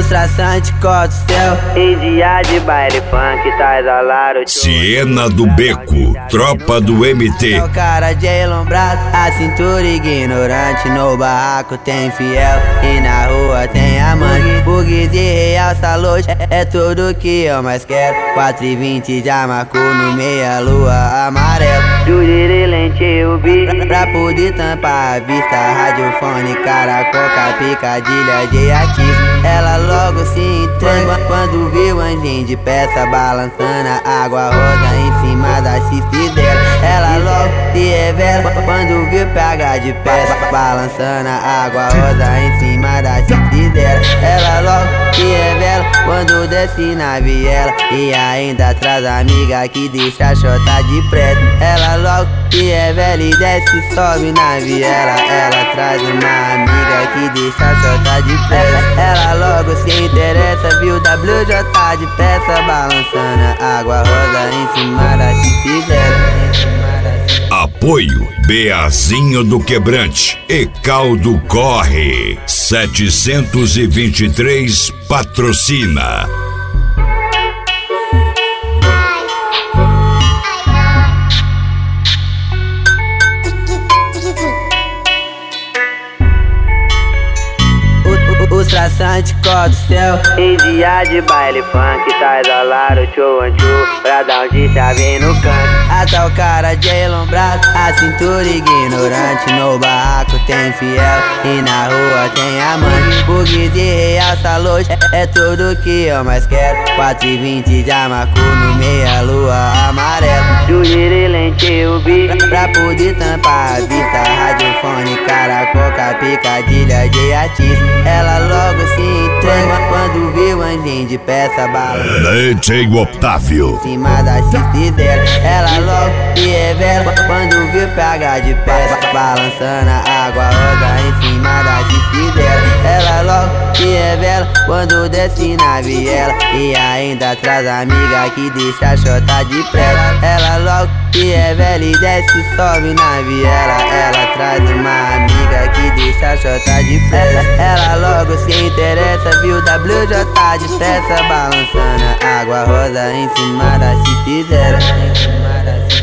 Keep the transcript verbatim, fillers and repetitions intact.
Os traçantes cortam o céu. Em dia de baile funk, tá exalado. Siena do Beco, tropa do M T. É o cara de elombrado, a cintura ignorante. No barraco tem fiel e na rua tem amante. Bugs e realça a luz, é tudo que eu mais quero. Quatro e vinte já marcou no meia lua amarelo. Juriri lente o bico pra poder tampar a vista. Radiofone, cara, coca, picadilha de artista. Ela logo se entrega quando viu o anjinho de peça balançando a água rosa em cima da chifre dela. Ela logo se revela quando viu P H de peça balançando a água rosa em cima da chifre dela. Ela logo se revela quando desce na viela e ainda traz amiga que deixa a chota de pressa. Ela logo se revela e desce e sobe na viela. Ela traz uma amiga que deixa a chota de pressa. Ela logo se interessa, viu W J de peça balançando a água rosa em cima da chifre dela. Apoio Beazinho do Quebrante e Caldo Corre. setecentos e vinte e três patrocina. Os traçantes cortam o céu. Em dia de baile funk, tá exalado, tchô, tchô, pra dar um de chave no canto. Até o cara de elombrado, a cintura ignorante. No barraco tem fiel e na rua tem amante. Bugs e realça a luz, é tudo que eu mais quero. Quatro e vinte já marcou no meia lua amarelo. Juriri lente o bico pra poder tampar a vista. Radiofone, cara, coca, picadilha de artista. Ela logo se entrega quando viu o anjinho de peça balançando D J Otávio em cima da chifre dela. Ela logo se revela quando viu P H de peça balançando a água rosa em cima da chifre dela. Ela logo se revela quando desce na viela e ainda traz amiga que deixa a chota de pressa. Ela logo se revela e desce e sobe na viela. Ela traz uma amiga que deixa a chota de pressa. Ela logo se interessa, viu W J de peça balançando a água rosa em cima da chifre dela.